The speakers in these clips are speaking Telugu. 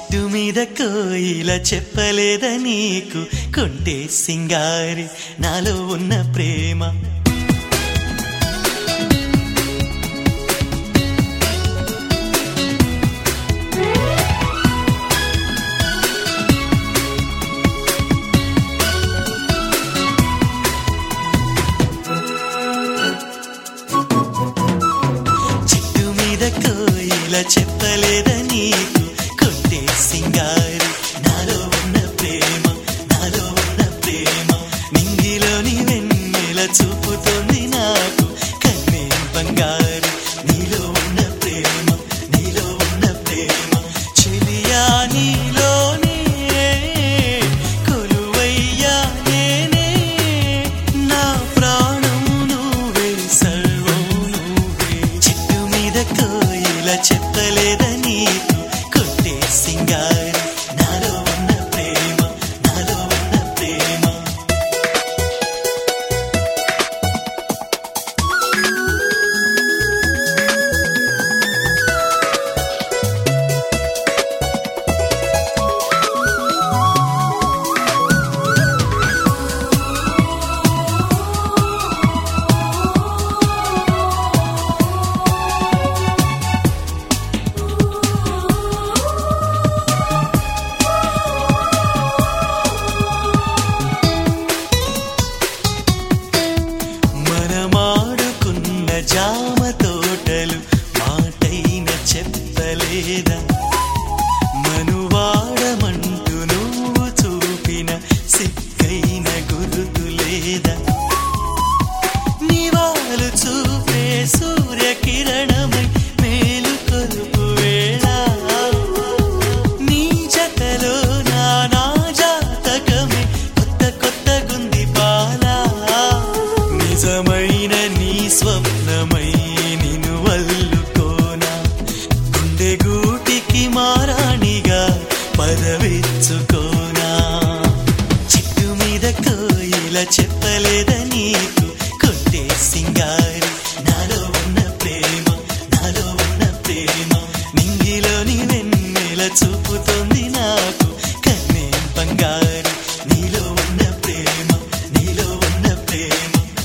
చిట్టు మీద కోయిల చెప్పలేదా నీకు కొంటే సింగారి నాలో ఉన్న ప్రేమ చిట్టు మీద కోయిల చెప్పలేదా నీకు కొంటే సింగారి నాలో ఉన్న ప్రేమ నాలో ఉన్న ప్రేమ నింగిలోని వెన్నెల చూపుతోంది నాకు కన్నే బంగారు నీలో ఉన్న ప్రేమ నీలో ఉన్న ప్రేమ చెలియా నీలోనే కొలువయ్యా నేనే నా ప్రాణం నువ్వే సర్వం నువ్వే చిట్టు మీద కోయిల చెప్పలేదా నీకు కొంటే సింగారి నాలో ఉన్న ప్రేమ నాలో ఉన్న ప్రేమ మనమాడుకున్న జామ తోటలు మాటైన చెప్పలేదా మనువాడమంటూ నువ్వు చూపిన సిక్కైన గురుతు లేదా నివాలు చూపే సూర్యకిరణమై మేలు కొలుపు వేళ నీ జతలో నా జాతకమే కొత్త కొత్త గుంది పాలా నిజమైన నీ స్వప్నమై నిన్ను వల్లుకోనా గుండె గూటికి మారాణిగా పదవిచ్చుకోనా చిట్టు మీద కోయిల చెప్పలేదా నీకు కొంటే సింగారి నాలో ఉన్న ప్రేమ నాలో ఉన్న ప్రేమ నింగిలోని వెన్నెల చూపుతోంది నాకు కన్నే బంగారు నీలో ఉన్న ప్రేమ నీలో ఉన్న ప్రేమ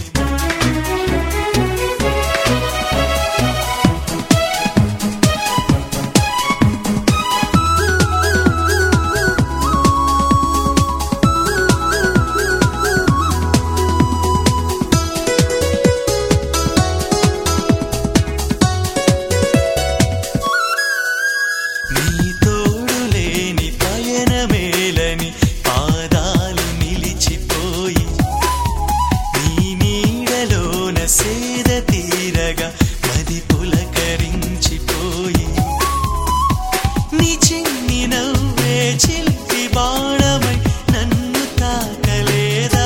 నీ తోడు లేని పయనమేలని పాదాలు నిలిచిపోయి నీ నీడలోన సేద తీరగా మది పులకరించిపోయి నీ చిన్ని నవ్వే చిలిపి బాణమై నన్ను తాకలేదా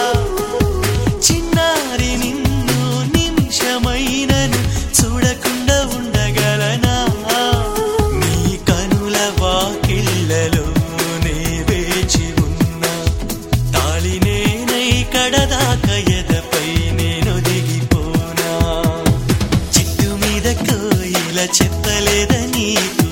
చిన్నారి నిన్ను నిమిషమైనను చూడకుండా ఉండగలనా నీ కనుల వాకిళ్ళలో నే వేచి ఉన్నా తాళినేనై కడదాక ఎదపై నేను దిగిపోనా చిట్టు మీద కోయిల చెప్పలేదా నీకు